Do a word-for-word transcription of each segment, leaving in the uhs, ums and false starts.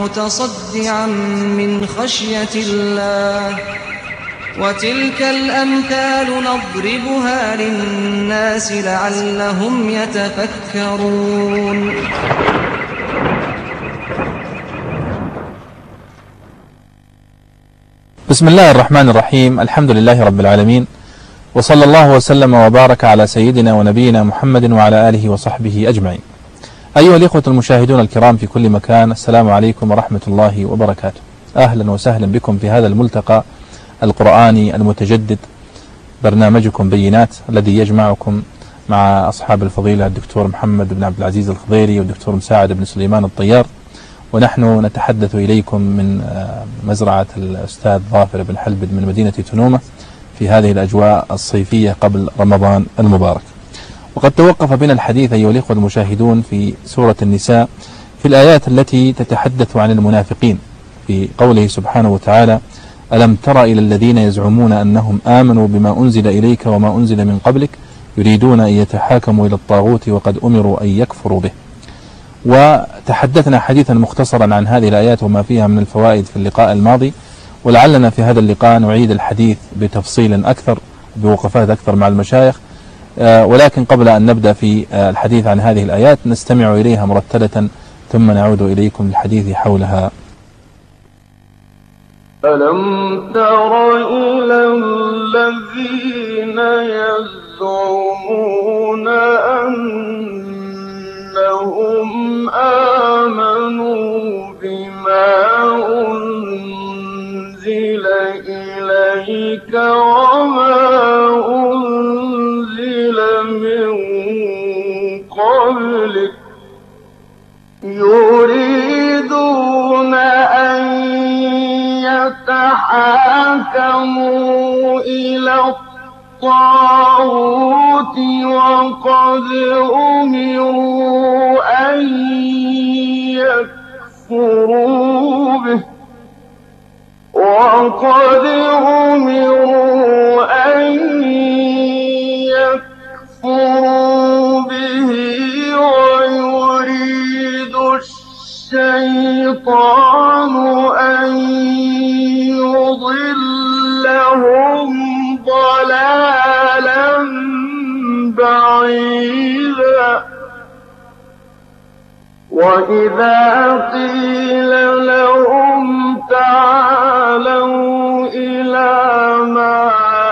متصدعا من خشية الله وتلك الأمثال نضربها للناس لعلهم يتفكرون. بسم الله الرحمن الرحيم. الحمد لله رب العالمين، وصلى الله وسلم وبارك على سيدنا ونبينا محمد وعلى آله وصحبه أجمعين. أيها الإخوة المشاهدون الكرام في كل مكان، السلام عليكم ورحمة الله وبركاته. أهلا وسهلا بكم في هذا الملتقى القرآني المتجدد، برنامجكم بينات، الذي يجمعكم مع أصحاب الفضيلة الدكتور محمد بن عبد العزيز الخضيري والدكتور مساعد بن سليمان الطيار، ونحن نتحدث إليكم من مزرعة الأستاذ ظافر بن حلبد من مدينة تنومة في هذه الأجواء الصيفية قبل رمضان المبارك. وقد توقف بنا الحديث أيها الإخوة المشاهدون في سورة النساء في الآيات التي تتحدث عن المنافقين، في قوله سبحانه وتعالى: ألم تر إلى الذين يزعمون أنهم آمنوا بما أنزل إليك وما أنزل من قبلك يريدون أن يتحاكموا إلى الطاغوت وقد أمروا أن يكفروا به. وتحدثنا حديثا مختصرا عن هذه الآيات وما فيها من الفوائد في اللقاء الماضي، ولعلنا في هذا اللقاء نعيد الحديث بتفصيل أكثر، بوقفات أكثر مع المشايخ. ولكن قبل أن نبدأ في الحديث عن هذه الآيات نستمع إليها مرتلة ثم نعود إليكم للحديث حولها. ألم تر إلى الذين يزعمون أنهم آمنوا بما أنزل إليك وما أنزل من قبلك يريدون أن يتحاكموا إلى الطاغوت وقد أمروا أن يكفروا به وقد أمروا أن يكفروا به ويريد الشيطان أن يضلهم ضلالا بعيدا. وإذا قيل لهم تعالوا إلى ما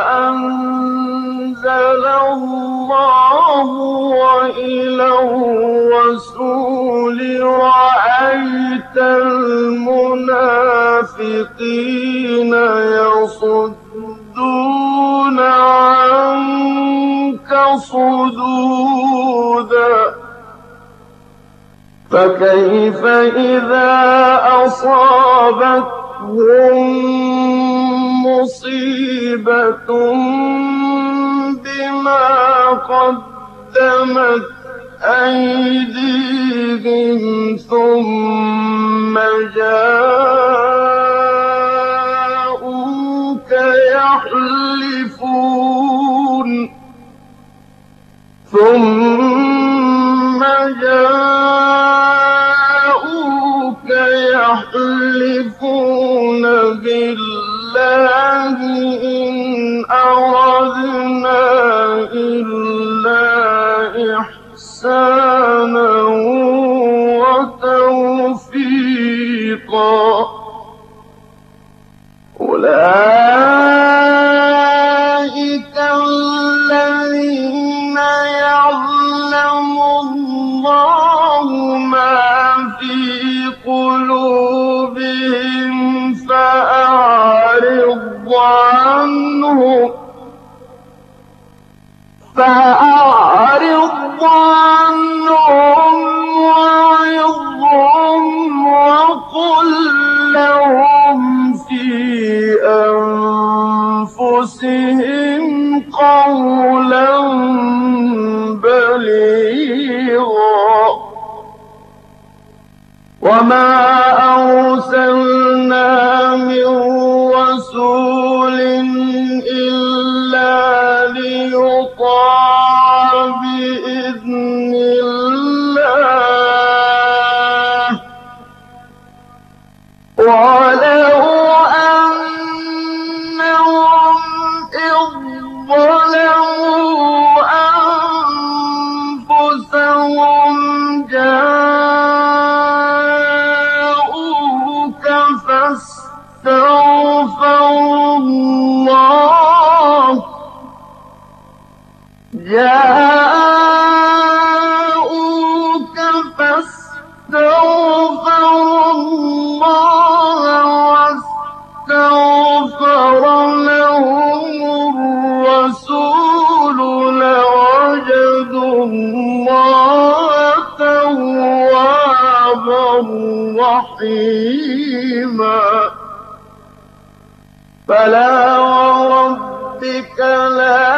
أنزل الله وإلى الرسول رأيت المنافقين يصدون عنك صدودا. فكيف إذا أصابتهم مصيبة بما قدمت أيديهم ثم جاءوك يحلفون ثم جاءوك يحلفون بالله إن أردنا إلا إحسانا وتوفيقا. أولئك الذين يعلم الله ما في قلوبهم فأعرض عنهم فأعرض عنهم وعظهم وقل لهم في أنفسهم قولا بليغا. وما ولو أنهم إذ ظلموا أنفسهم جاءوك فاستغفروا الله جاءوك فاستغفروا الله واستغفر لهم الرسول لوجدوا الله توابا رحيما فلا وربك لا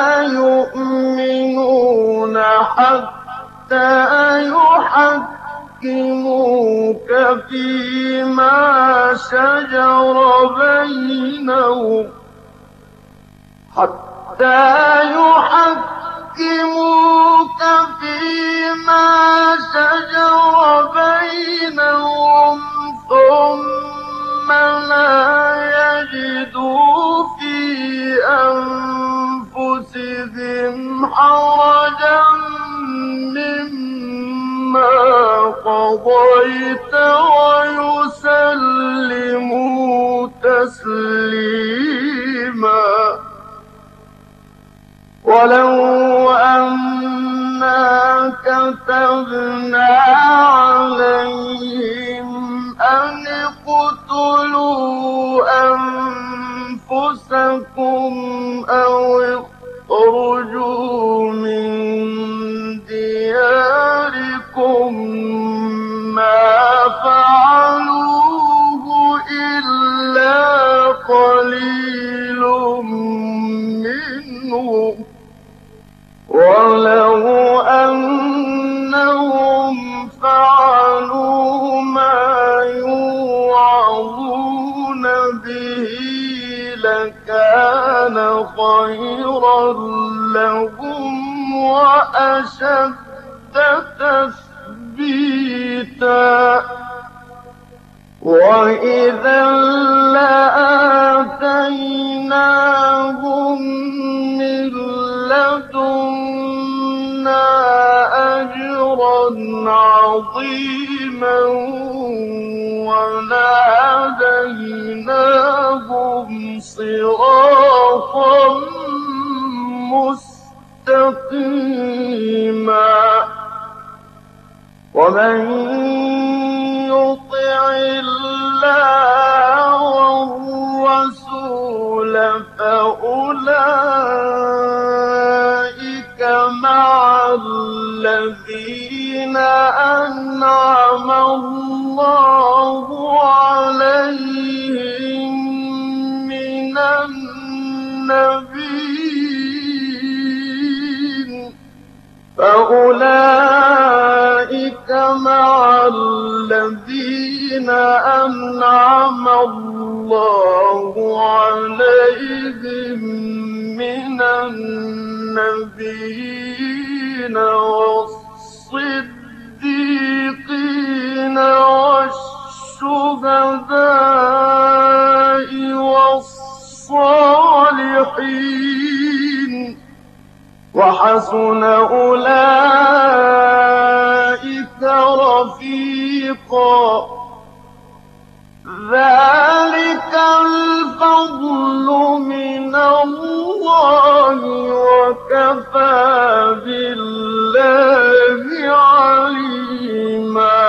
يؤمنون حتى يحكموك فيما شجر بينهم حتى يحكموك فيما شجر بينهم ثم لا يجدوا في أنفسهم حرجا مما قضيت ويسلموا تسليما ولو أنا كتبنا عليهم أن اقتلوا أنفسكم أو اخرجوا من دياركم ما فعلوه إلا قليل منهم ولو أنهم فعلوا ما يوعظون به لكان خيرا لهم وأشد تثبيتا وإذا لآتيناهم من لدنا أجرا عظيما ونهديناهم صراطا مستقيما ومن يطع الله والرسول فأولئك مع الذين أنعم الله عليهم من النبيين فأولئك مع الذين أنعم الله عليهم من النبيين والصديقين والشهداء والصالحين وحسن أولئك رفيقا ذلك الفضل من الله وكفى بالله عليما.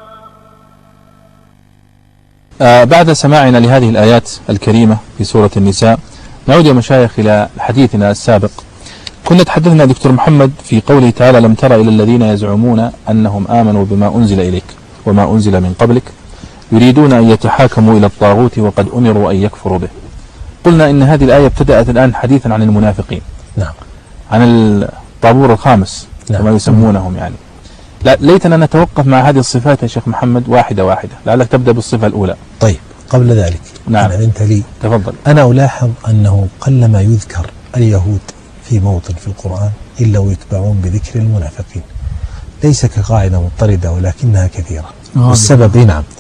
آه بعد سماعنا لهذه الآيات الكريمة في سورة النساء نعود يا مشايخ إلى حديثنا السابق. كنا تحدثنا دكتور محمد في قوله تعالى لم تر إلى الذين يزعمون أنهم آمنوا بما أنزل إليك وما أنزل من قبلك يريدون أن يتحاكموا إلى الطاغوت وقد أمروا أن يكفروا به. قلنا إن هذه الآية ابتدأت الآن حديثا عن المنافقين، نعم، عن الطابور الخامس كما نعم. يسمونهم يعني. لا ليتنا نتوقف مع هذه الصفات يا شيخ محمد واحدة واحدة، لعلك تبدأ بالصفة الأولى. طيب قبل ذلك نعم أنا أنت لي تفضل. أنا ألاحظ أنه قلما يذكر اليهود في موطن في القرآن إلا ويتبعون بذكر المنافقين، ليس كقاعدة مضطردة ولكنها كثيرة. والسبب نعم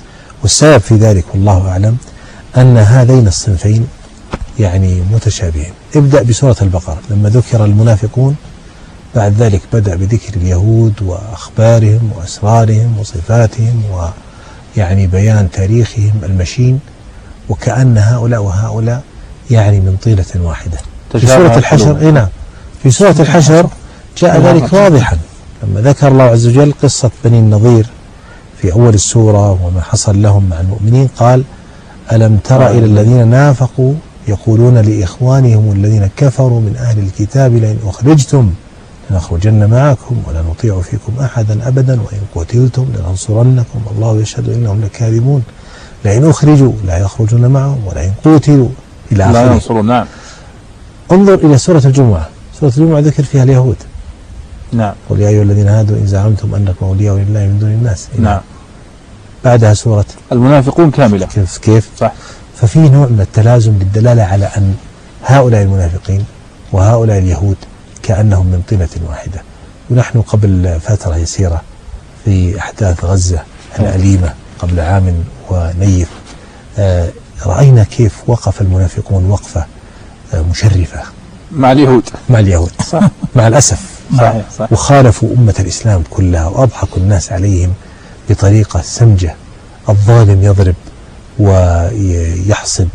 والسبب في ذلك والله أعلم أن هذين الصنفين يعني متشابهين. ابدأ بسورة البقرة لما ذكر المنافقون، بعد ذلك بدأ بذكر اليهود وأخبارهم وأسرارهم وصفاتهم ويعني بيان تاريخهم المشين، وكأن هؤلاء وهؤلاء يعني من طيلة واحدة. في سورة الحشر نعم في سورة الحشر جاء ذلك واضحا لما ذكر الله عز وجل قصة بني النضير في أول السورة وما حصل لهم مع المؤمنين، قال ألم تر إلى الذين نافقوا يقولون لإخوانهم الذين كفروا من أهل الكتاب لئن أخرجتم لنخرجن معكم ولا نطيع فيكم أحدا أبدا وإن قتلتم لننصرنكم والله يشهد إنهم لكاذبون لئن أخرجوا لا يخرجون معهم ولئن قتلوا إلى آخره. لا ينصرون. نعم. انظر إلى سورة الجمعة، سورة الجمعة ذكر فيها اليهود. نعم. قل يا أيها الذين هادوا إن زعمتم أنكم أولياء لله من دون الناس. نعم. بعدها سورة المنافقون كاملة. كيف كيف؟ صح. ففي نوع من التلازم للدلالة على أن هؤلاء المنافقين وهؤلاء اليهود كأنهم من طينة واحدة. ونحن قبل فترة يسيرة في أحداث غزة الأليمة قبل عام ونيف آه رأينا كيف وقف المنافقون وقفة آه مشرفة مع اليهود مع اليهود صح. مع الأسف صح. صح. وخالفوا أمة الإسلام كلها وأضحكوا الناس عليهم بطريقة سمجة. الظالم يضرب ويحصد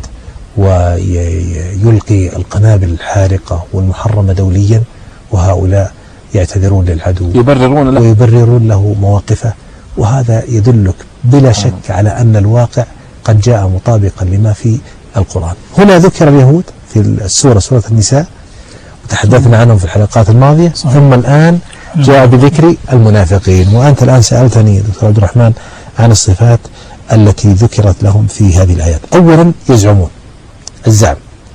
ويلقي القنابل الحارقة والمحرمة دوليا، وهؤلاء يعتذرون للعدو يبررون له ويبررون له مواقفه. وهذا يدلك بلا شك على أن الواقع قد جاء مطابقا لما في القرآن. هنا ذكر اليهود في السورة سورة النساء وتحدثنا عنهم في الحلقات الماضية، ثم الآن جاء بذكر المنافقين. وأنت الآن سألتني دكتور عبد الرحمن عن الصفات التي ذكرت لهم في هذه الآيات. أولا يزعمون، الزعم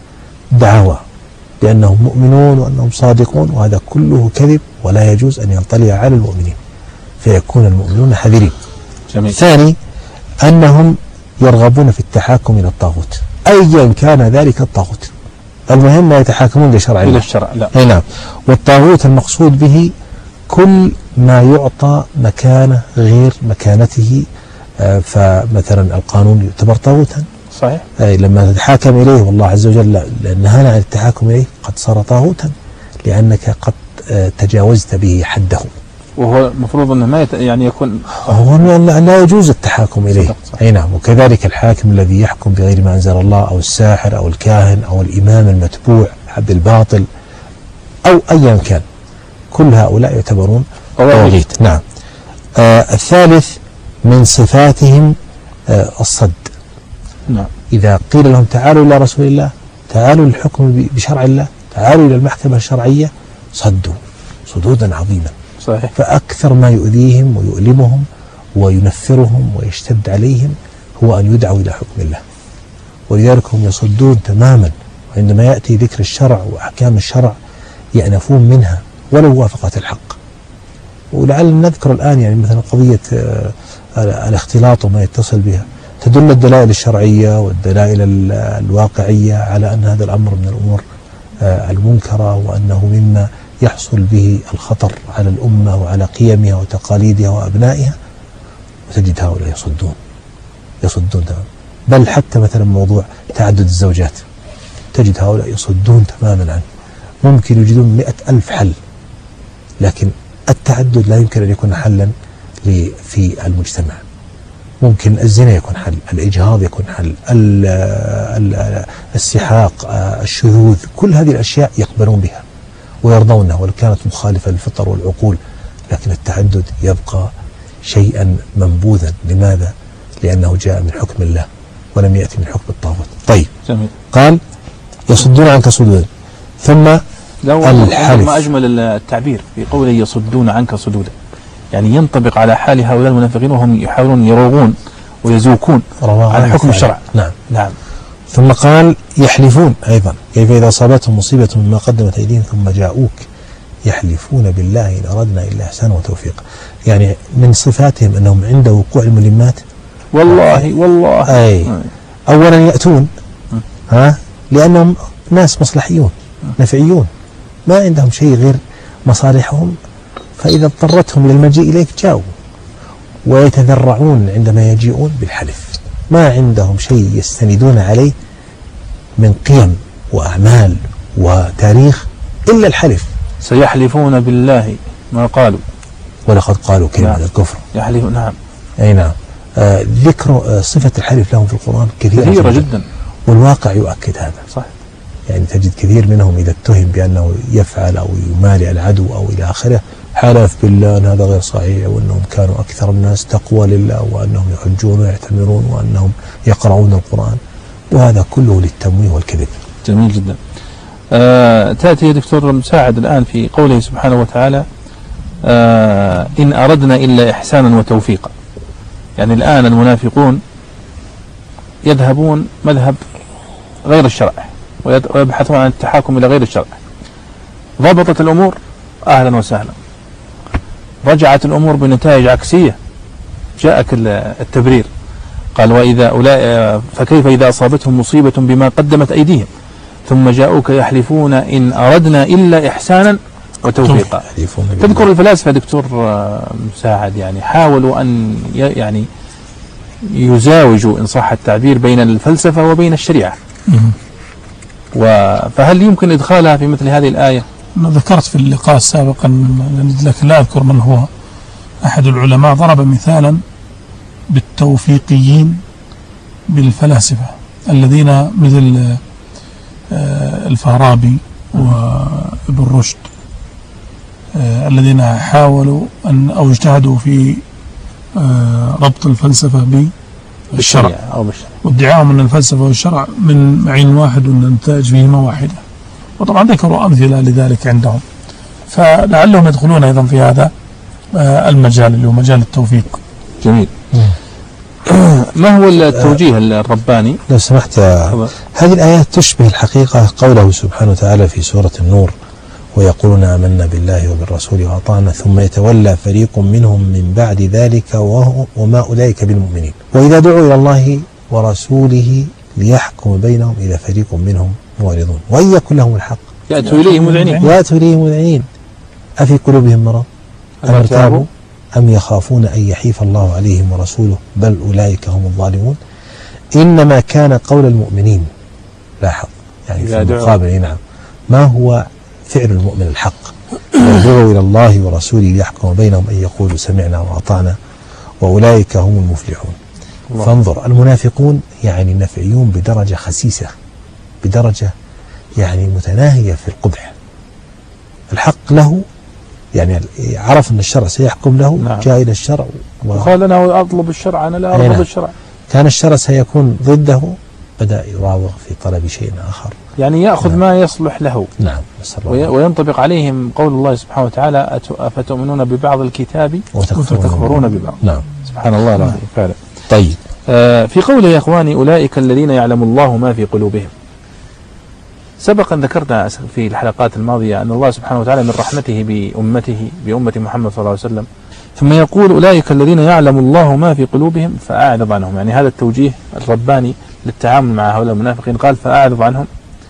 دعوى بأنهم مؤمنون وأنهم صادقون، وهذا كله كذب ولا يجوز أن ينطلي على المؤمنين فيكون المؤمنون حذرين. جميل. ثاني أنهم يرغبون في التحاكم إلى الطاغوت أيا كان ذلك الطاغوت، المهم لا يتحاكمون لشرع الله. الشرع لا. أي نعم. والطاغوت المقصود به كل ما يعطى مكانه غير مكانته، آه فمثلا القانون يعتبر طاغوتا. صحيح. أي لما تتحاكم إليه والله عز وجل نهانا عن التحاكم إليه قد صار طاغوتا لأنك قد آه تجاوزت به حده، وهو المفروض أنه ما يت... يعني يكون هو لا يجوز التحاكم إليه. أي نعم. وكذلك الحاكم الذي يحكم بغير ما أنزل الله أو الساحر أو الكاهن أو الإمام المتبوع عبد الباطل أو أيا كان، كل هؤلاء يعتبرون طواغيت. نعم. آه الثالث من صفاتهم آه الصد. نعم. إذا قيل لهم تعالوا إلى رسول الله، تعالوا للحكم بشرع الله، تعالوا إلى المحكمة الشرعية، صدوا صدودا عظيما. صحيح. فأكثر ما يؤذيهم ويؤلمهم وينفرهم ويشتد عليهم هو أن يدعوا إلى حكم الله، ولذلك هم يصدون تماما. وعندما يأتي ذكر الشرع وأحكام الشرع يأنفون منها ولو وافقت الحق. ولعل نذكر الآن يعني مثلا قضية الاختلاط وما يتصل بها، تدل الدلائل الشرعية والدلائل الواقعية على أن هذا الأمر من الأمور المنكرة، وأنه مما يحصل به الخطر على الأمة وعلى قيمها وتقاليدها وأبنائها، وتجد هؤلاء يصدون يصدون تماما. بل حتى مثلا موضوع تعدد الزوجات تجد هؤلاء يصدون تماما عنه. ممكن يجدون مئة ألف حل، لكن التعدد لا يمكن أن يكون حلا في المجتمع. ممكن الزنا يكون حل، الإجهاض يكون حل، السحاق، الشذوذ، كل هذه الأشياء يقبلون بها ويرضونها ولو كانت مخالفة للفطر والعقول، لكن التعدد يبقى شيئا منبوذا. لماذا؟ لأنه جاء من حكم الله ولم يأتي من حكم الطاغوت. طيب. جميل. قال يصدون عنك صدودا. ثم الحلف. ما أجمل التعبير في قوله يصدون عنك صدودا، يعني ينطبق على حال هؤلاء المنافقين وهم يحاولون يروغون ويزوكون على حكم الشرع. نعم. نعم. ثم قال يحلفون أيضا، كيف إذا أصابتهم مصيبة مما قدمت أيديهم ثم جاءوك يحلفون بالله إن أردنا إلا إحسانا وتوفيقا. يعني من صفاتهم أنهم عند وقوع الملمات والله والله أي أولا يأتون ها لأنهم ناس مصلحيون نفعيون، ما عندهم شيء غير مصالحهم، فإذا اضطرتهم للمجيء إليك جاءوا، ويتذرعون عندما يجيئون بالحلف. ما عندهم شيء يستندون عليه من قيم وأعمال وتاريخ إلا الحلف. سيحلفون بالله ما قالوا ولقد قالوا كلمة نعم. الكفر. يحلف نعم. أي نعم. آه ذكر آه صفة الحلف لهم في القرآن كثيرة, كثيرة جدا. جدا والواقع يؤكد هذا. صح. يعني تجد كثير منهم إذا اتهم بأنه يفعل أو يمالئ العدو أو إلى آخره حلف بالله أن هذا غير صحيح، وأنهم كانوا أكثر الناس تقوى لله، وأنهم يحجون ويعتمرون، وأنهم يقرؤون القرآن، وهذا كله للتمويه والكذب. جميل جدا. آه تأتي يا دكتور مساعد الآن في قوله سبحانه وتعالى آه إن أردنا إلا إحسانا وتوفيقا. يعني الآن المنافقون يذهبون مذهب غير الشرع ويبحثون عن التحاكم إلى غير الشرع. ضبطت الأمور أهلا وسهلا، رجعت الأمور بنتائج عكسية، جاءك التبرير قال وإذا أولئك فكيف إذا أصابتهم مصيبة بما قدمت أيديهم ثم جاءوك يحلفون إن أردنا إلا إحسانا وتوفيقا. تذكر الفلاسفة دكتور مساعد يعني حاولوا أن يعني يزاوجوا إن صح التعبير بين الفلسفة وبين الشريعة، فهل يمكن إدخالها في مثل هذه الآية؟ أنا ذكرت في اللقاء السابق لكن لا أذكر من هو أحد العلماء ضرب مثالا بالتوفيقيين بالفلاسفة الذين مثل الفارابي وابن رشد الذين حاولوا أن أو اجتهدوا في ربط الفلسفة بالشرع وادعاهم أن الفلسفة والشرع من عين واحد والنتائج فيهما واحدة، وطبعا ذكروا أمثلة لذلك عندهم، فلعلهم يدخلون أيضا في هذا المجال اللي هو مجال التوفيق. جميل. ما هو التوجيه الرباني؟ لو سمحت، هذه الآيات تشبه الحقيقة قوله سبحانه وتعالى في سورة النور ويقولون آمنا بالله وبالرسول وأطعنا ثم يتولى فريق منهم من بعد ذلك وما أولئك بالمؤمنين وإذا دعوا إلى الله ورسوله ليحكم بينهم إذا فريق منهم معرضون وإن يكن لهم الحق يأتوا إليه مذعنين يأتوا إليه مذعنين أفي قلوبهم مرض أم ارتابوا أم يخافون أن يحيف الله عليهم ورسوله بل أولئك هم الظالمون. إنما كان قول المؤمنين لاحظ يعني في المقابل نعم ما هو فعل المؤمن الحق يدعو إلى الله ورسوله ليحكم بينهم أن يقولوا سمعنا وأطعنا وأولئك هم المفلحون. الله. فانظر المنافقون يعني نفعيون بدرجة خسيسة بدرجة يعني متناهية في القبح. الحق له يعني عرف أن الشرع سيحكم له نعم. جاء إلى الشرع وقال أنا أطلب الشرع أنا لا أرفض الشرع. كان الشرع سيكون ضده بدأ يراوغ في طلب شيء آخر يعني يأخذ نعم. ما يصلح له نعم. وينطبق عليهم قول الله سبحانه وتعالى أفتؤمنون ببعض الكتاب وتكفرون ببعض نعم. سبحان الله العظيم فعلا. طيب آه في قوله يا إخواني أولئك الذين يعلم الله ما في قلوبهم. سبقا ذكرنا في الحلقات الماضية أن الله سبحانه وتعالى من رحمته بأمته بأمة محمد صلى الله عليه وسلم ثم يقول أولئك الذين يعلم الله ما في قلوبهم فأعرض عنهم. يعني هذا التوجيه الرباني للتعامل مع هؤلاء المنافقين قال فأعرض عنهم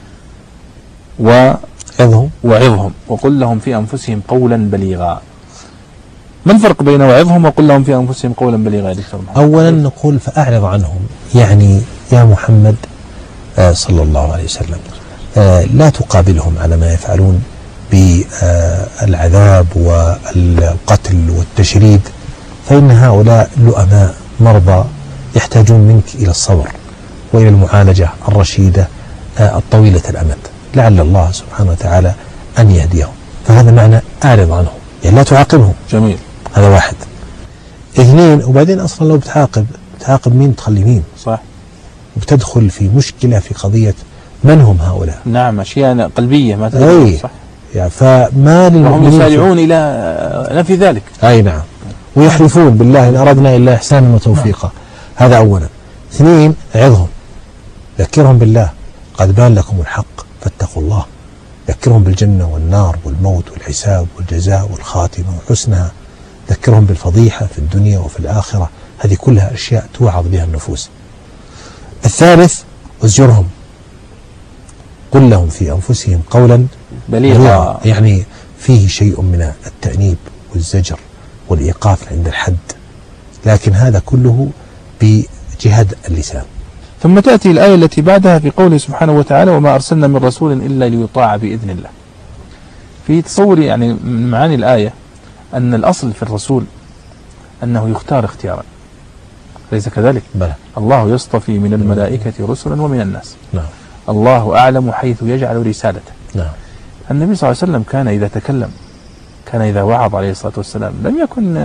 وعظهم وعظهم وقل لهم في أنفسهم قولا بليغا. ما الفرق بين وعظهم وقل لهم في أنفسهم قولا بليغا يا دكتور محمد؟ أولا نقول فأعرض عنهم يعني يا محمد آه صلى الله عليه وسلم آه لا تقابلهم على ما يفعلون بالعذاب والقتل والتشريد، فإن هؤلاء لؤماء مرضى يحتاجون منك إلى الصبر وإلى المعالجة الرشيدة آه الطويلة الأمد، لعل الله سبحانه وتعالى أن يهديهم. فهذا معنى أعرض عنهم يعني لا تعاقبهم. جميل. هذا واحد. اثنين وبعدين أصلا لو بتعاقب بتعاقب مين تخلي مين صح، وبتدخل في مشكلة في قضية من هم هؤلاء. نعم أشياء قلبية ما تدخل صح يعني فما وهم يسارعون إلى نفي ذلك. أي نعم ويحلفون بالله إن أردنا إلا إحسانا وتوفيقا. هذا أولا. اثنين عظهم ذكرهم بالله قد بان لكم الحق فاتقوا الله. ذكرهم بالجنة والنار والموت والحساب والجزاء والخاتمة وحسنها. ذكرهم بالفضيحة في الدنيا وفي الآخرة. هذه كلها أشياء توعظ بها النفوس. الثالث ازجرهم قل لهم في أنفسهم قولا بليغا يعني فيه شيء من التأنيب والزجر والإيقاف عند الحد، لكن هذا كله جهاد اللسان. ثم تأتي الآية التي بعدها في قوله سبحانه وتعالى وما أرسلنا من رسول إلا ليطاع بإذن الله. في تصور يعني من معاني الآية أن الأصل في الرسول أنه يختار اختيارا، ليس كذلك؟ بلى. الله يصطفي من الملائكة رسلا ومن الناس. نعم. الله أعلم حيث يجعل رسالته. نعم. النبي صلى الله عليه وسلم كان إذا تكلم، كان إذا وعظ عليه الصلاة والسلام، لم يكن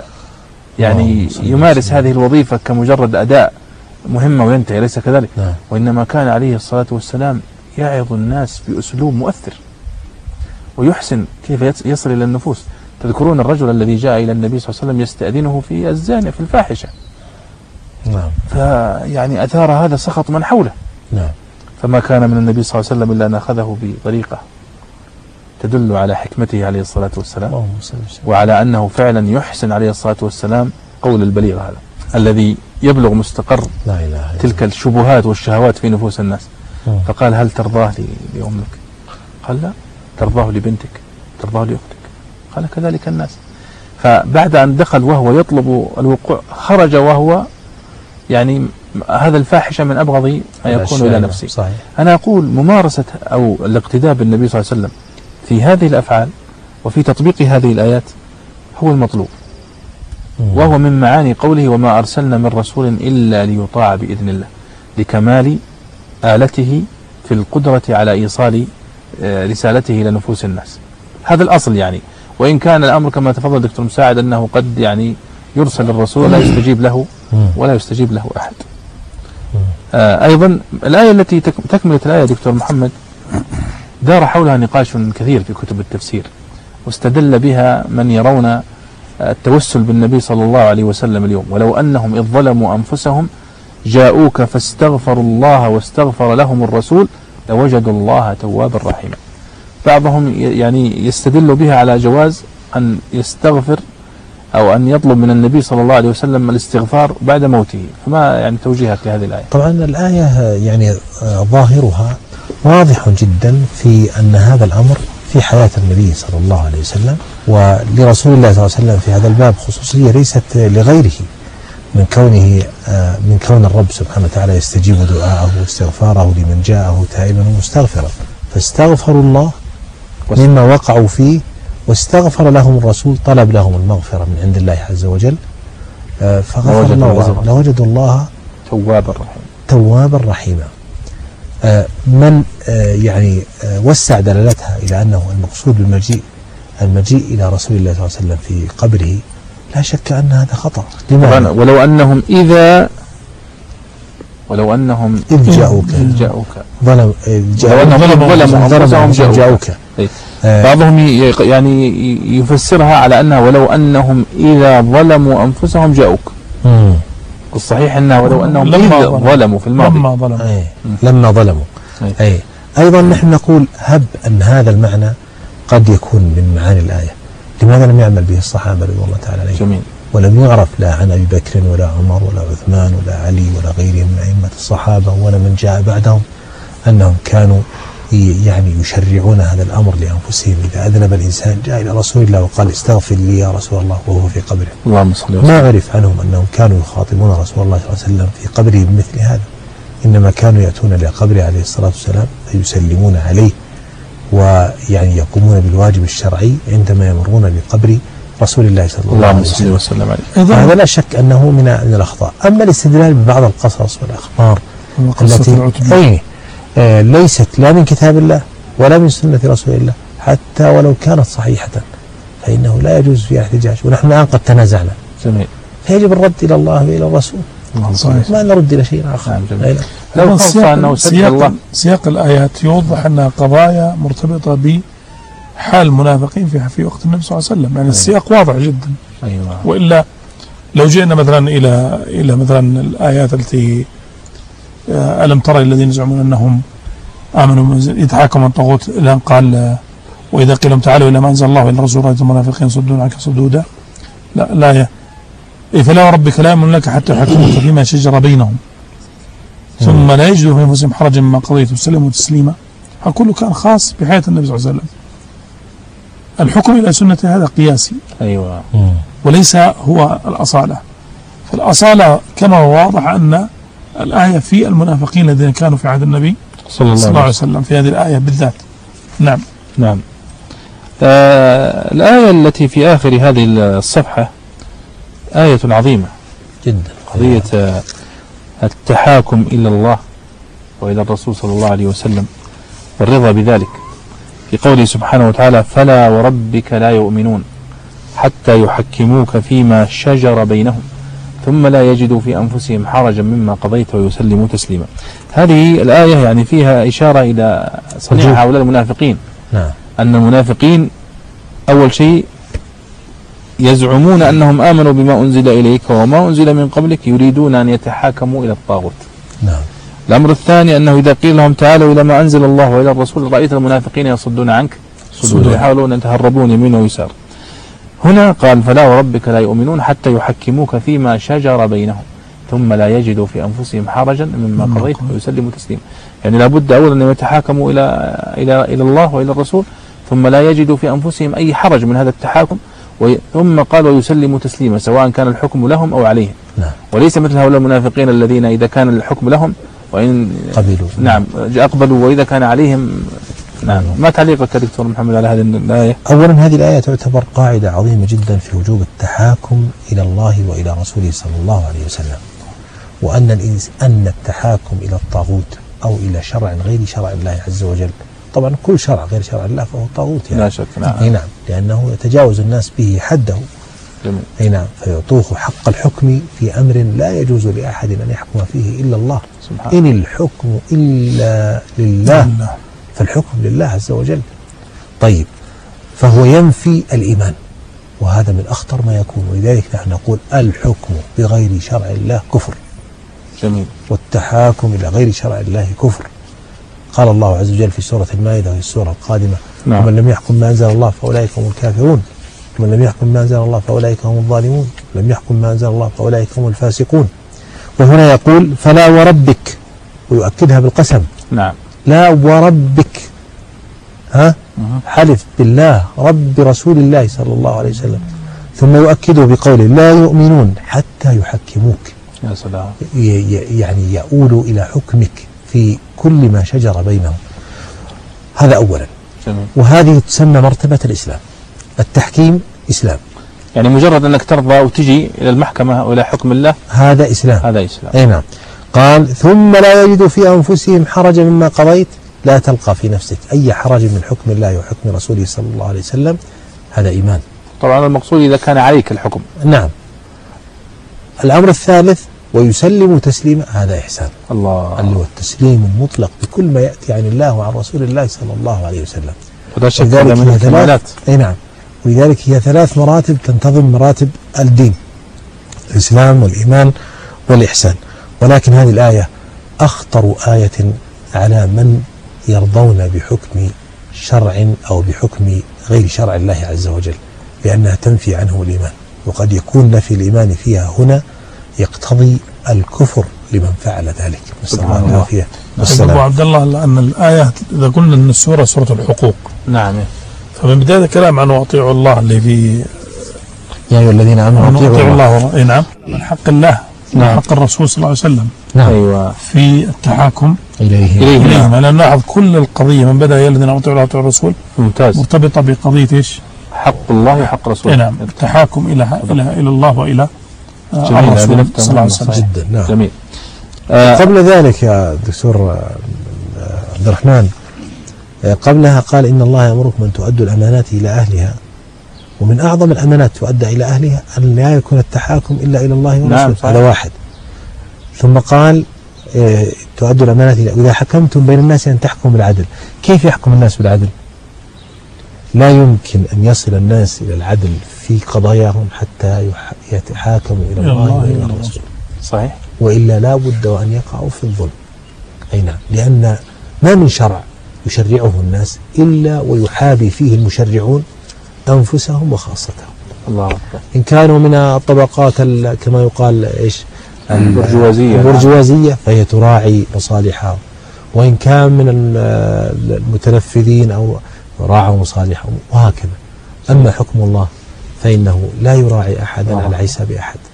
يعني يمارس هذه الوظيفة كمجرد أداء مهمة وينتهي، ليس كذلك؟ نعم. وإنما كان عليه الصلاة والسلام يعظ الناس بأسلوب مؤثر ويحسن كيف يصل إلى النفوس. تذكرون الرجل الذي جاء إلى النبي صلى الله عليه وسلم يستأذنه في الزانية في الفاحشة. نعم. فيعني أثار هذا سخط من حوله. نعم. فما كان من النبي صلى الله عليه وسلم إلا أن أخذه بطريقة تدل على حكمته عليه الصلاة والسلام، وعلى أنه فعلا يحسن عليه الصلاة والسلام قول البليغ هذا الذي يبلغ مستقر لا إله إلا تلك الشبهات والشهوات في نفوس الناس. م. فقال هل ترضاه لأمك؟ قال لا. ترضاه لبنتك؟ ترضاه لأختك؟ قال كذلك الناس. فبعد أن دخل وهو يطلب الوقوع خرج وهو يعني هذا الفاحشة من أبغض ما يكون إلى نفسه. صحيح. أنا أقول ممارسة أو الاقتداء بالنبي صلى الله عليه وسلم في هذه الأفعال وفي تطبيق هذه الآيات هو المطلوب، وهو من معاني قوله وما أرسلنا من رسول إلا ليطاع بإذن الله، لكمال آلته في القدرة على إيصال رسالته إلى نفوس الناس. هذا الأصل يعني، وإن كان الأمر كما تفضل دكتور مساعد أنه قد يعني يرسل الرسول ولا يستجيب له ولا يستجيب له أحد. آه أيضا الآية التي تكملة الآية دكتور محمد دار حولها نقاش كثير في كتب التفسير، واستدل بها من يرون التوسل بالنبي صلى الله عليه وسلم اليوم، ولو أنهم إذ ظلموا أنفسهم جاءوك فاستغفروا الله واستغفر لهم الرسول لوجدوا الله توابا رحيما. بعضهم يعني يستدل بها على جواز أن يستغفر أو أن يطلب من النبي صلى الله عليه وسلم الاستغفار بعد موته. فما يعني توجيهك لهذه الآية؟ طبعا الآية يعني ظاهرها واضح جدا في أن هذا الأمر في حياة النبي صلى الله عليه وسلم، ولرسول الله صلى الله عليه وسلم في هذا الباب خصوصية ليست لغيره، من كونه من كون الرب سبحانه وتعالى يستجيب دعاءه واستغفاره لمن جاءه تائبا ومستغفرا، فاستغفروا الله مما وقعوا فيه واستغفر لهم الرسول، طلب لهم المغفرة من عند الله عز وجل، فغفر الله لوجدوا الله توابا رحيما توابا رحيما. من يعني وسع دلالتها إلى أنه المقصود بالمجيء المجيء إلى رسول الله صلى الله عليه وسلم في قبره، لا شك أن هذا خطأ. لماذا؟ ولو أنهم إذا ولو أنهم إذ جاءوك جاءوك ظلم ظلموا أنفسهم جاءوك. بعضهم يعني يفسرها على أنها ولو أنهم إذا ظلموا أنفسهم جاءوك. الصحيح أنها ولو أنهم إذا ظلموا في الماضي لما ظلموا أي. لما ظلموا أي. أي. أيضا نحن نقول هب أن هذا المعنى قد يكون من معاني الآية، لماذا لم يعمل به الصحابة رضي الله تعالى عليهم؟ جميل. ولم يعرف لا عن أبي بكر ولا عمر ولا عثمان ولا علي ولا غيرهم من أئمة الصحابة ولا من جاء بعدهم أنهم كانوا يعني يشرعون هذا الأمر لأنفسهم. إذا أذنب الإنسان جاء إلى رسول الله وقال استغفر لي يا رسول الله وهو في قبره، اللهم صل وسلم. ما عرف عنهم أنهم كانوا يخاطبون رسول الله صلى الله عليه وسلم في قبره بمثل هذا، إنما كانوا يأتون إلى قبره عليه الصلاة والسلام فيسلمون عليه ويعني يقومون بالواجب الشرعي عندما يمرون بقبر رسول الله صلى الله عليه وسلم, وسلم عليه. هذا لا شك أنه من من الأخطاء. أما الاستدلال ببعض القصص والأخبار التي أي آه ليست لا من كتاب الله ولا من سنة رسول الله حتى ولو كانت صحيحة فإنه لا يجوز فيها احتجاج، ونحن الآن قد تنازعنا. جميل. فيجب الرد إلى الله وإلى الرسول، ما نرد إلى شيء آخر. نعم. لو سياق, أنه سياق, سياق الآيات يوضح أنها قضايا مرتبطة بحال المنافقين في في وقت النبي صلى الله عليه وسلم، يعني السياق واضح جدا. أيوة. وإلا لو جئنا مثلا إلى إلى مثلا الآيات التي ألم ترى الذين يزعمون أنهم آمنوا يتحاكمون الطاغوت إلى أن قال وإذا قيل لهم تعالوا إلى ما أنزل الله وإلى الرسول رأيت المنافقين يصدون عنك صدودا. لا لا إيه فلا وربك لا يؤمن لك حتى يحكموك فيما شجر بينهم ثم لا يجدوا في أنفسهم حرجا مما قضيت وسلموا تسليما. كله كان خاص بحياة النبي صلى الله عليه وسلم. الحكم إلى سنة هذا قياسي. أيوة. وليس هو الأصالة. فالأصالة كما هو واضح أن الآية في المنافقين الذين كانوا في عهد النبي صلى الله عليه وسلم في هذه الآية بالذات. نعم نعم. آه الآية التي في آخر هذه الصفحة آية عظيمة جدا، قضية آه التحاكم إلى الله وإلى الرسول صلى الله عليه وسلم والرضا بذلك، في قوله سبحانه وتعالى: فلا وربك لا يؤمنون حتى يحكموك فيما شجر بينهم ثم لا يجدوا في أنفسهم حرجا مما قضيت ويسلموا تسليما. هذه الآية يعني فيها إشارة إلى صنيع هؤلاء المنافقين. نعم. أن المنافقين أول شيء يزعمون أنهم آمنوا بما أنزل إليك وما أنزل من قبلك، يريدون أن يتحاكموا إلى الطاغوت. نعم. الأمر الثاني أنه إذا قيل لهم تعالوا إلى ما أنزل الله وإلى الرسول رأيت المنافقين يصدون عنك صدودا، يحاولون أن يتهربون يمين ويسار. هنا قال: فلا وربك لا يؤمنون حتى يحكموك فيما شجر بينهم ثم لا يجدوا في أنفسهم حرجا مما قضيت ويسلموا تسليما. يعني لابد أولا أن يتحاكموا إلى إلى إلى الله وإلى الرسول ثم لا يجدوا في أنفسهم أي حرج من هذا التحاكم، ثم قال ويسلموا تسليما، سواء كان الحكم لهم أو عليهم. نعم. وليس مثل هؤلاء المنافقين الذين إذا كان الحكم لهم وإن قبلوا نعم أقبلوا وإذا كان عليهم. نعم. ما تعليقك دكتور محمد على هذه الآية؟ أولا هذه الآية تعتبر قاعدة عظيمة جدا في وجوب التحاكم إلى الله وإلى رسوله صلى الله عليه وسلم، وأن أن التحاكم إلى الطاغوت أو إلى شرع غير شرع الله عز وجل، طبعا كل شرع غير شرع الله فهو طاغوت يعني. لا شك. نعم. أي نعم، لأنه يتجاوز الناس به حده. جميل. أي نعم، فيعطوه حق الحكم في أمر لا يجوز لأحد أن يحكم فيه إلا الله. سبحان. إن الحكم إلا لله، الله. فالحكم لله عز وجل. طيب، فهو ينفي الإيمان، وهذا من أخطر ما يكون، ولذلك نحن نقول الحكم بغير شرع الله كفر. جميل. والتحاكم إلى غير شرع الله كفر. قال الله عز وجل في سورة المائدة وهي السورة القادمة: نعم. ومن لم يحكم ما أنزل الله فأولئك هم الكافرون، ومن لم يحكم ما أنزل الله فأولئك هم الظالمون، ولم يحكم ما أنزل الله فأولئك هم الفاسقون. وهنا يقول: فلا وربك، ويؤكدها بالقسم. نعم. لا وربك، ها حلف بالله رب رسول الله صلى الله عليه وسلم، ثم يؤكده بقوله: لا يؤمنون حتى يحكموك. يا سلام. يعني يؤول إلى حكمك في كل ما شجر بينهم. هذا أولا. جميل. وهذه تسمى مرتبة الإسلام. التحكيم إسلام، يعني مجرد أنك ترضى وتجي إلى المحكمة وإلى حكم الله هذا إسلام. هذا إسلام. أي نعم. قال: ثم لا يجدوا في أنفسهم حرجا مما قضيت، لا تلقى في نفسك أي حرج من حكم الله وحكم رسوله صلى الله عليه وسلم. هذا إيمان. طبعا المقصود إذا كان عليك الحكم. نعم. الأمر الثالث: ويسلم تسليما، هذا إحسان. الله. اللي هو التسليم المطلق بكل ما يأتي عن الله وعن رسول الله صلى الله عليه وسلم. ولا شك هذا من الكمالات. أي نعم. ولذلك هي ثلاث مراتب تنتظم مراتب الدين: الإسلام والإيمان والإحسان. ولكن هذه الآية أخطر آية على من يرضون بحكم شرع أو بحكم غير شرع الله عز وجل، لأنها تنفي عنه الإيمان، وقد يكون نفي الإيمان فيها هنا يقتضي الكفر لمن فعل ذلك. نسأل الله العافية والسلام. أبو عبد الله، أن الآية إذا قلنا أن السورة سورة الحقوق، نعم، فمن بداية الكلام عن أطيعوا الله اللي في يا أيها الذين آمنوا أطيعوا الله. أي نعم. من حق الله وحق الرسول صلى الله عليه وسلم. نعم. أيوة. في التحاكم إليه. إليه. أنا نلاحظ كل القضية من بدأ يا الذين آمنوا أطيعوا الله وأطيعوا الرسول ممتاز مرتبطة بقضية إيش؟ حق الله وحق رسوله. نعم. التحاكم إلى إلى إلى الله وإلى الرسول صلى الله عليه وسلم. جدا. نعم. جميل. آه قبل ذلك يا دكتور عبد الرحمن، قبلها قال: إن الله يأمركم أن تؤدوا الأمانات إلى أهلها، ومن أعظم الأمانات تؤدى إلى أهلها أن لا يكون التحاكم إلا إلى الله ورسوله. نعم. هذا واحد. ثم قال: تؤدوا الأمانات إلى، وإذا حكمتم بين الناس أن تحكموا بالعدل. كيف يحكم الناس بالعدل؟ لا يمكن أن يصل الناس إلى العدل في قضاياهم حتى يتحاكموا إلى الله وإلى الرسول. صحيح. وإلا لا بد وأن يقعوا في الظلم. أي نعم. لأن ما من شرع يشرعه الناس إلا ويحابي فيه المشرعون أنفسهم وخاصتهم. الله أكبر. إن كانوا من الطبقات كما يقال إيش البرجوازية البرجوازية فهي تراعي مصالحهم، وإن كان من المتنفذين أو يراعوا مصالحهم، وهكذا. أما حكم الله فإنه لا يراعي أحدا على حساب أحد.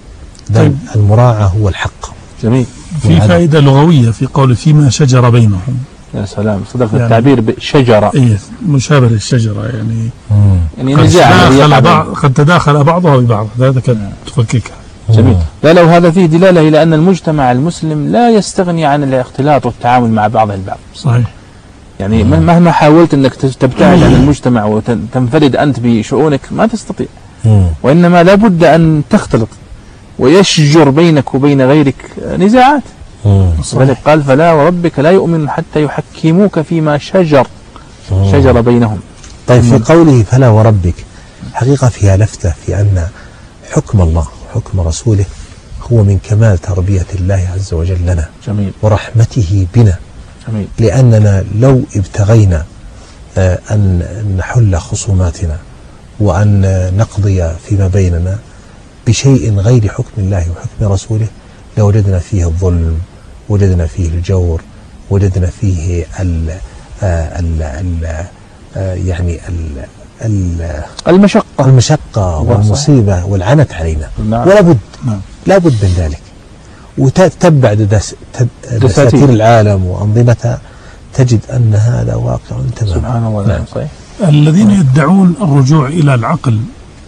طيب المراعاة هو الحق. جميل. في فائدة لغوية في قول فيما شجر بينهم. يا سلام، صدق يعني التعبير بشجرة. إيه مشابه للشجرة يعني. مم. يعني قد تداخل بعض قد تداخل بعضها ببعض، هذا كان تفككها. جميل. لا لو هذا فيه دلالة إلى أن المجتمع المسلم لا يستغني عن الاختلاط والتعامل مع بعضه البعض. صحيح. يعني مم. مهما حاولت أنك تبتعد عن المجتمع وتنفرد أنت بشؤونك ما تستطيع. مم. وإنما لابد أن تختلط ويشجر بينك وبين غيرك نزاعات. ذلك قال فلا وربك لا يؤمن حتى يحكموك فيما شجر مم. شجر بينهم. طيب في قوله فلا وربك حقيقة فيها لفتة في أن حكم الله حكم رسوله هو من كمال تربية الله عز وجل لنا. جميل. ورحمته بنا. جميل. لأننا لو ابتغينا أن نحل خصوماتنا وأن نقضي فيما بيننا بشيء غير حكم الله وحكم رسوله لوجدنا فيه الظلم، وجدنا فيه الجور، وجدنا فيه ال ال ال يعني ال ال المشقة المشقة والمصيبة والعنت علينا. نعم. ولا بد نعم. لا بد من ذلك. وتتبع دساتير العالم وأنظمتها تجد أن هذا واقع تماما. سبحان الله. نعم. صحيح. الذين يدعون الرجوع إلى العقل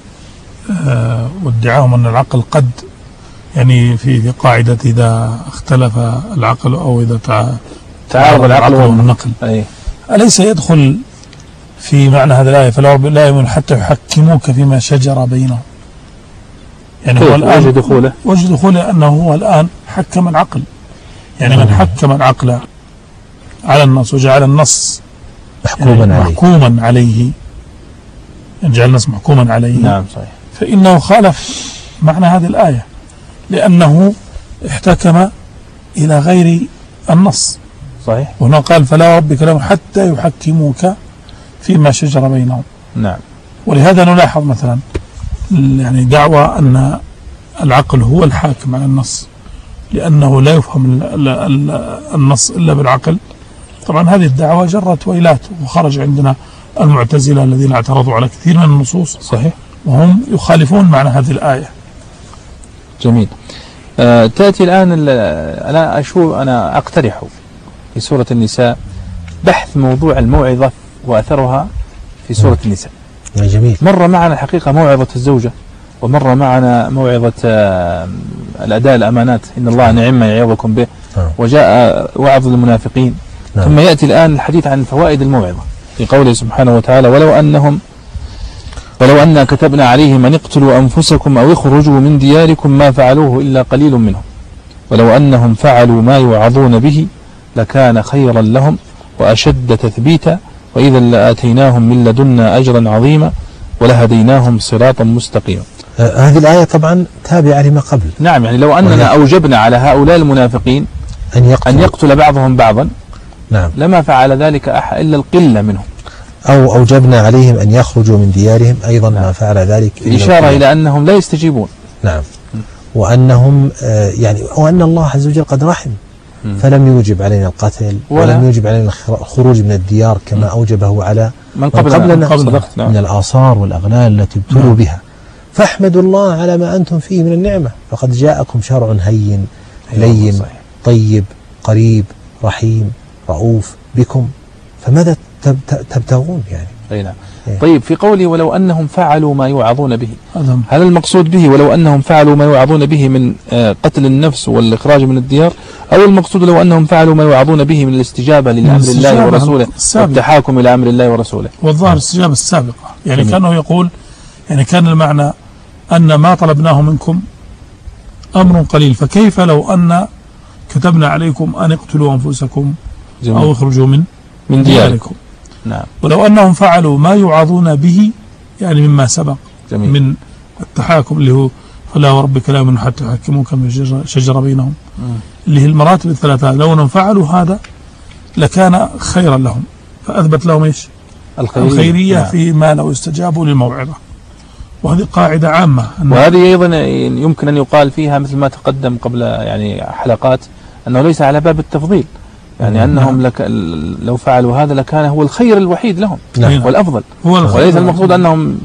آه وادعاهم أن العقل قد يعني في قاعدة إذا اختلف العقل أو إذا تعارض العقل والنقل، أي. أليس يدخل في معنى هذه الآية فلا لا يؤمن حتى يحكموك فيما شجر بينهم؟ يعني هو الآن وجه دخوله وجه دخوله أنه هو الآن حكم العقل، يعني من حكم العقل على النص وجعل النص محكوما يعني عليه محكوما عليه جعل النص محكوما عليه. نعم صحيح. فإنه خالف معنى هذه الآية لأنه احتكم إلى غير النص. صحيح. وهنا قال فلا ربك لهم حتى يحكموك فيما شجر بينهم. نعم. ولهذا نلاحظ مثلا يعني دعوى أن العقل هو الحاكم على النص لأنه لا يفهم النص إلا بالعقل. طبعا هذه الدعوة جرت ويلات، وخرج عندنا المعتزلة الذين اعترضوا على كثير من النصوص. صحيح. وهم يخالفون معنى هذه الآية. جميل. آه تأتي الآن أنا أشوف أنا أقترح في سورة النساء بحث موضوع الموعظة وأثرها في سورة النساء. جميل. مر معنا الحقيقة موعظة الزوجة، ومر معنا موعظة آه الأداء الأمانات إن الله نعم ما يعظكم به، وجاء وعظ المنافقين. نعم. ثم يأتي الآن الحديث عن فوائد الموعظة في قوله سبحانه وتعالى ولو أنهم ولو أننا كتبنا عليهم أن اقتلوا أنفسكم أو اخرجوا من دياركم ما فعلوه إلا قليل منهم ولو أنهم فعلوا ما يوعظون به لكان خيرا لهم وأشد تثبيتا وإذا لآتيناهم من لدنا أجرا عظيما ولهديناهم صراطا مستقيما. آه هذه الآية طبعا تابعة لما قبل. نعم. يعني لو أننا أوجبنا على هؤلاء المنافقين أن يقتل, أن يقتل بعضهم بعضا نعم. لما فعل ذلك أحد إلا القلة منهم. أو أوجبنا عليهم أن يخرجوا من ديارهم أيضا نعم. ما فعل ذلك إشارة إلى أنهم لا يستجيبون. نعم. وأنهم آه يعني وأن الله عز وجل قد رحم م. فلم يوجب علينا القتل ولم يوجب علينا الخروج من الديار كما م. أوجبه على من قبلنا, من قبلنا نعم. من الآثار والأغلال التي ابتلوا نعم. بها. فاحمدوا الله على ما أنتم فيه من النعمة فقد جاءكم شرع هين لين طيب قريب رحيم رؤوف بكم فماذا تبتغون يعني. أي نعم. طيب في قوله ولو أنهم فعلوا ما يوعظون به، هل المقصود به ولو أنهم فعلوا ما يوعظون به من قتل النفس والإخراج من الديار، أو المقصود لو أنهم فعلوا ما يوعظون به من الاستجابة لأمر الله ورسوله والتحاكم إلى أمر الله ورسوله؟ والظاهر الاستجابة السابقة يعني جميل. كانه يقول يعني كان المعنى أن ما طلبناه منكم أمر قليل فكيف لو أن كتبنا عليكم أن اقتلوا أنفسكم جميل. أو اخرجوا من من دياركم. نعم. ولو أنهم فعلوا ما يوعظون به يعني مما سبق جميل. من التحاكم اللي هو فلا وربك لا يؤمنون حتى يحكموك من شجر بينهم م. اللي هي المراتب الثلاثة لو أنهم فعلوا هذا لكان خيرا لهم فأثبت لهم إيش الخيرية, الخيرية نعم. في ما لو استجابوا للموعظة. وهذه قاعدة عامة. وهذه أيضا يمكن أن يقال فيها مثل ما تقدم قبل يعني حلقات أنه ليس على باب التفضيل يعني أنهم لك لو فعلوا هذا لكان هو الخير الوحيد لهم نعم. والأفضل هو وليس المقصود أنهم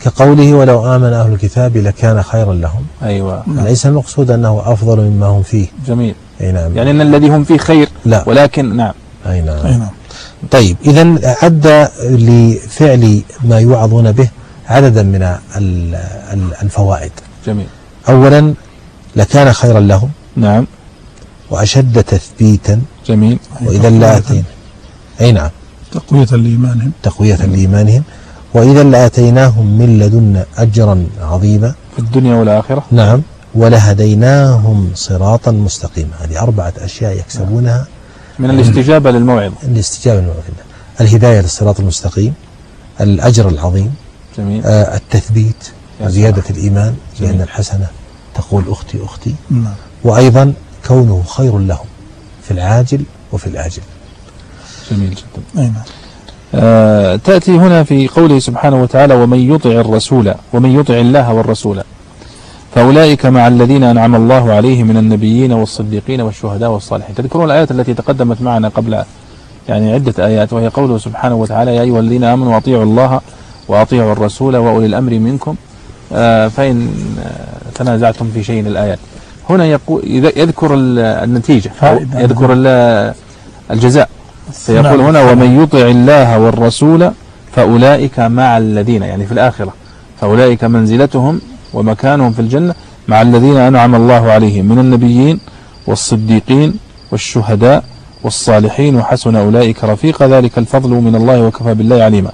كقوله ولو آمن أهل الكتاب لكان خيرا لهم. أيوة. ليس المقصود أنه أفضل مما هم فيه. جميل. أي نعم. يعني أن الذي هم فيه خير. لا. ولكن نعم. أي نعم. أي نعم. طيب إذن عد لفعل ما يوعظون به عددا من الفوائد. جميل. أولا لكان خيرا لهم. نعم. وأشد تثبيتا. جميل. وإذا لآتينا. أي نعم. تقوية لإيمانهم. تقوية لإيمانهم. وإذا لآتيناهم من لدنا أجرا عظيما في الدنيا والآخرة. نعم. ولهديناهم صراطا مستقيما. هذه أربعة أشياء يكسبونها من الاستجابة للموعظة. الاستجابة للموعظة. الهداية للصراط المستقيم، الأجر العظيم، جميل. آه التثبيت وزيادة الإيمان، لأن الحسنة تقول أختي أختي. نعم. وأيضا كونه خير لهم في العاجل وفي الآجل. جميل جدا. أي نعم. آه تأتي هنا في قوله سبحانه وتعالى ومن يطع الرسول ومن يطع الله والرسول فأولئك مع الذين أنعم الله عليهم من النبيين والصديقين والشهداء والصالحين. تذكرون الآيات التي تقدمت معنا قبل يعني عدة آيات، وهي قوله سبحانه وتعالى يا أيها الذين آمنوا أطيعوا الله وأطيعوا الرسول وأولي الأمر منكم آه فإن آه تنازعتم في شيء. الآيات هنا يقول يذكر النتيجة، يذكر الجزاء، فيقول هنا ومن يطع الله والرسول فأولئك مع الذين، يعني في الآخرة، فأولئك منزلتهم ومكانهم في الجنة مع الذين أنعم الله عليهم من النبيين والصديقين والشهداء والصالحين وحسن أولئك رفيقا ذلك الفضل من الله وكفى بالله عليما.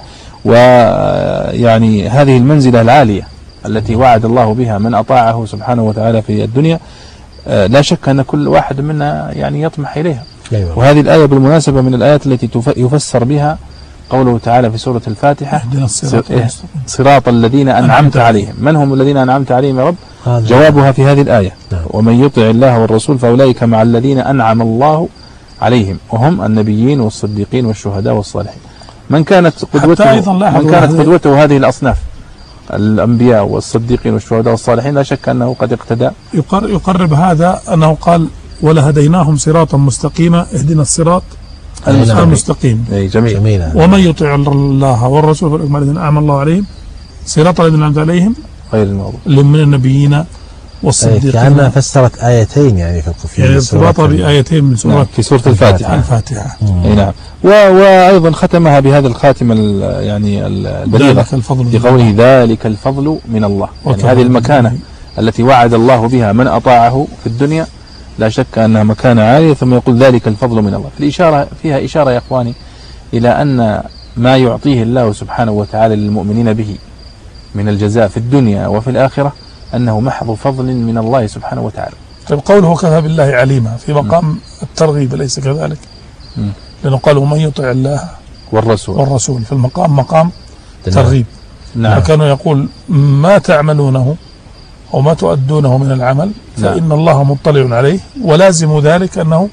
ويعني هذه المنزلة العالية التي وعد الله بها من أطاعه سبحانه وتعالى في الدنيا لا شك أن كل واحد منا يعني يطمح إليها. وهذه الآية بالمناسبة من الآيات التي يفسر بها قوله تعالى في سورة الفاتحة صراط الذين أنعمت عليهم. من هم الذين أنعمت عليهم يا رب؟ جوابها في هذه الآية ومن يطع الله والرسول فأولئك مع الذين أنعم الله عليهم وهم النبيين والصديقين والشهداء والصالحين. من كانت قدوته من كانت قدوته هذه الأصناف الأنبياء والصديقين والشهداء والصالحين لا شك أنه قد اقتدى. يقرب هذا أنه قال ولهديناهم صراطا مستقيما اهدنا الصراط المستقيم. جميل. جميل. ومن يطع الله والرسول فأولئك مع الذين أنعم الله عليهم صراط الذين أنعمت عليهم غير المغضوب من النبيين والصديقين. كأنها فسرت آيتين يعني في القرآن، يعني ارتباطها بآيتين من سورة في سورة الفاتحة. الفاتحة. أي نعم. وأيضا ختمها بهذا الخاتمة يعني البليغة في قوله ذلك الفضل من الله. يعني هذه المكانة التي وعد الله بها من أطاعه في الدنيا لا شك أنها مكانة عالية، ثم يقول ذلك الفضل من الله. في الإشارة فيها إشارة يا إخواني إلى أن ما يعطيه الله سبحانه وتعالى للمؤمنين به من الجزاء في الدنيا وفي الآخرة أنه محض فضل من الله سبحانه وتعالى. طيب قوله كفى بالله عليما في مقام م. الترغيب أليس كذلك؟ م. لأنه قالوا من يطع الله والرسول والرسول في المقام مقام ترغيب. نعم. فكانوا يقول ما تعملونه أو ما تؤدونه من العمل فإن نعم. الله مطلع عليه ولازم ذلك أنه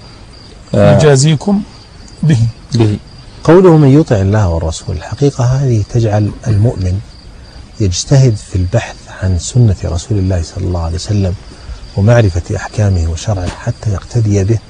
آه. يجازيكم به. به. قوله من يطع الله والرسول الحقيقة هذه تجعل المؤمن يجتهد في البحث عن سنة رسول الله صلى الله عليه وسلم ومعرفة أحكامه وشرعه حتى يقتدي به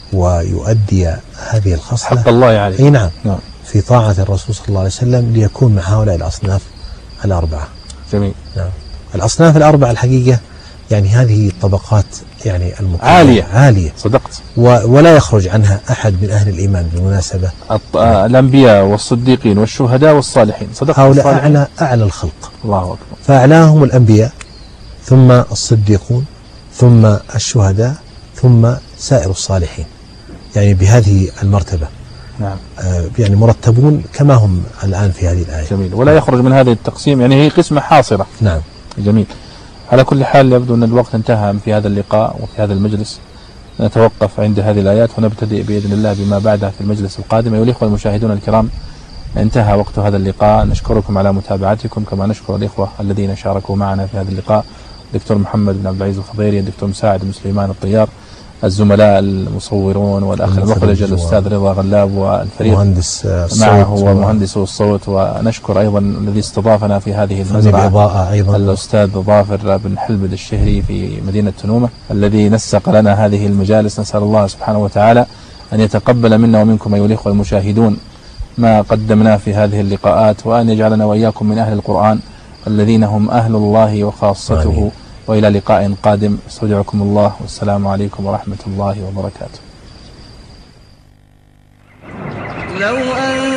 ويؤدي هذه الخصلة حق الله عليه. أي نعم. نعم في طاعة الرسول صلى الله عليه وسلم ليكون مع هؤلاء الأصناف الأربعة. جميل. نعم. الأصناف الأربعة الحقيقة يعني هذه الطبقات يعني عالية عالية صدقت ولا يخرج عنها أحد من أهل الإيمان بالمناسبة. الأنبياء والصديقين والشهداء والصالحين صدقت. هؤلاء أعلى أعلى الخلق. الله أكبر. فأعلاهم الأنبياء ثم الصديقون ثم الشهداء ثم سائر الصالحين، يعني بهذه المرتبة. نعم. آه يعني مرتبون كما هم الآن في هذه الآية. جميل. ولا يخرج من هذه التقسيم، يعني هي قسمة حاصرة. نعم. جميل. على كل حال يبدو أن الوقت انتهى في هذا اللقاء وفي هذا المجلس. نتوقف عند هذه الآيات ونبتدئ بإذن الله بما بعدها في المجلس القادم. أيها الإخوة المشاهدون الكرام، انتهى وقت هذا اللقاء. نشكركم على متابعتكم، كما نشكر الإخوة الذين شاركوا معنا في هذا اللقاء، الدكتور محمد بن عبد العزيز الخضيري، الدكتور مساعد بن سليمان الطيار، الزملاء المصورون والأخ المخرج الأستاذ رضا غلاب والفريق مهندس معه ومهندس الصوت. ونشكر أيضا الذي استضافنا في هذه المزرعة أيضا الأستاذ ظافر بن حلبد الشهري في مدينة تنومة الذي نسق لنا هذه المجالس. نسأل الله سبحانه وتعالى أن يتقبل منا ومنكم أيها الإخوة المشاهدون ما قدمناه في هذه اللقاءات، وأن يجعلنا وإياكم من أهل القرآن الذين هم أهل الله وخاصته. آمين. وإلى لقاء قادم، استودعكم الله والسلام عليكم ورحمة الله وبركاته. لو أن